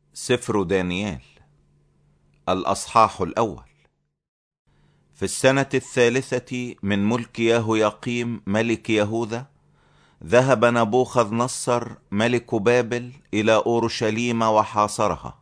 سفر دانيال الأصحاح الأول. في السنة 3 من ملك يهوياقيم ملك يهوذا ذهب نبوخذ نصر ملك بابل إلى أورشليم وحاصرها،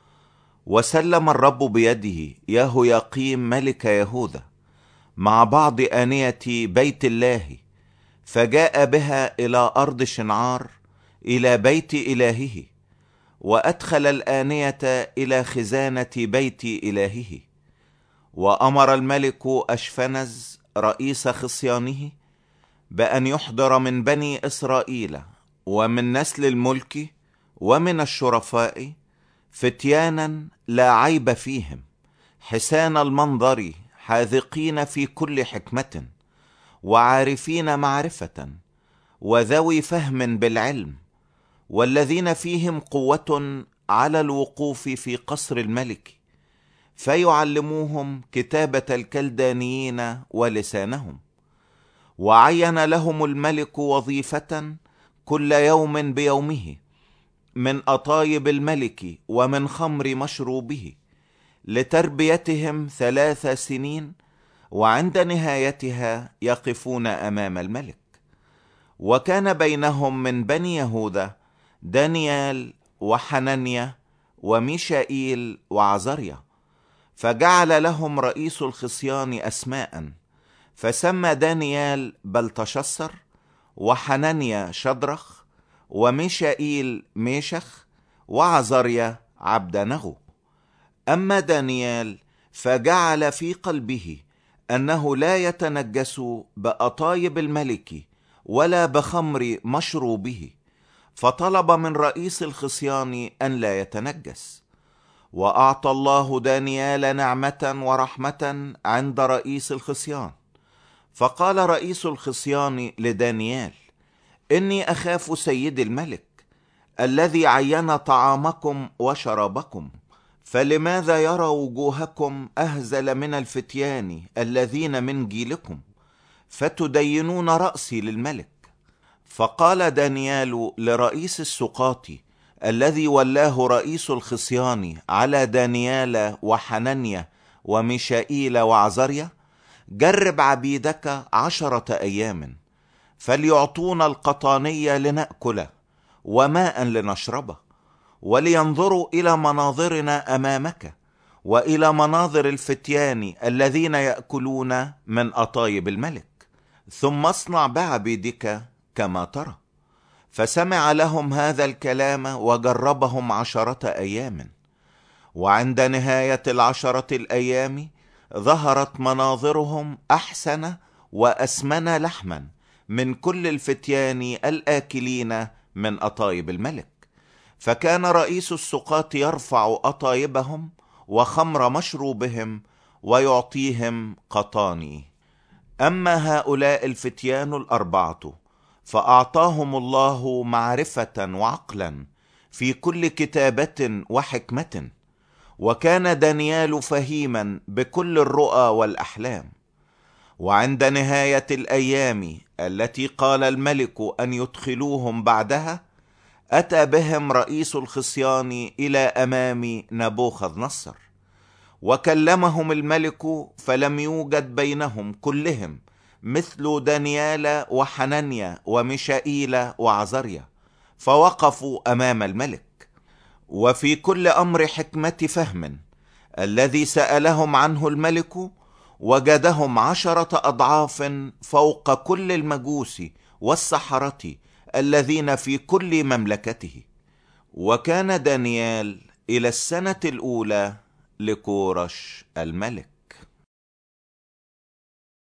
وسلم الرب بيده يهوياقيم ملك يهوذا مع بعض آنية بيت الله، فجاء بها إلى أرض شنعار إلى بيت إلهه، وأدخل الآنية إلى خزانة بيت إلهه. وأمر الملك أشفنز رئيس خصيانه بأن يحضر من بني إسرائيل ومن نسل الملك ومن الشرفاء فتيانا لا عيب فيهم، حسان المنظر، حاذقين في كل حكمة، وعارفين معرفة، وذوي فهم بالعلم، والذين فيهم قوة على الوقوف في قصر الملك، فيعلموهم كتابة الكلدانيين ولسانهم. وعين لهم الملك وظيفة كل يوم بيومه من أطايب الملك ومن خمر مشروبه، لتربيتهم 3 سنين، وعند نهايتها يقفون أمام الملك. وكان بينهم من بني يهوذا دانيال وحنانيا وميشائيل وعزريا، فجعل لهم رئيس الخصيان أسماء، فسمى دانيال بلتشسر، وحنانيا شدرخ، وميشائيل ميشخ، وعزريا عبدنغو. أما دانيال فجعل في قلبه أنه لا يتنجس بأطايب الملك ولا بخمر مشروبه، فطلب من رئيس الخصيان أن لا يتنجس. وأعطى الله دانيال نعمة ورحمة عند رئيس الخصيان، فقال رئيس الخصيان لدانيال: إني أخاف سيد الملك الذي عين طعامكم وشرابكم، فلماذا يرى وجوهكم أهزل من الفتيان الذين من جيلكم، فتدينون رأسي للملك؟ فقال دانيال لرئيس السقاط الذي ولاه رئيس الخصيان على دانيال وحنانيا وميشائيل وعزريا: جرب عبيدك 10 أيام، فليعطونا القطانية لنأكله وماء لنشربه، ولينظروا إلى مناظرنا أمامك وإلى مناظر الفتيان الذين يأكلون من أطايب الملك، ثم اصنع بعبيدك كما ترى. فسمع لهم هذا الكلام وجربهم 10 أيام. وعند نهاية 10 الأيام ظهرت مناظرهم أحسن وأسمن لحما من كل الفتيان الآكلين من أطايب الملك. فكان رئيس السقاط يرفع أطايبهم وخمر مشروبهم ويعطيهم قطاني. أما هؤلاء الفتيان 4 فأعطاهم الله معرفة وعقلا في كل كتابة وحكمة، وكان دانيال فهيما بكل الرؤى والأحلام. وعند نهاية الأيام التي قال الملك أن يدخلوهم بعدها، أتى بهم رئيس الخصيان إلى أمام نبوخذ نصر، وكلمهم الملك، فلم يوجد بينهم كلهم مثل دانيال وحنانيا وميشائيل وعزريا، فوقفوا أمام الملك. وفي كل أمر حكمة فهم الذي سألهم عنه الملك وجدهم 10 أضعاف فوق كل المجوس والسحرة الذين في كل مملكته. وكان دانيال إلى السنة الأولى لكورش الملك.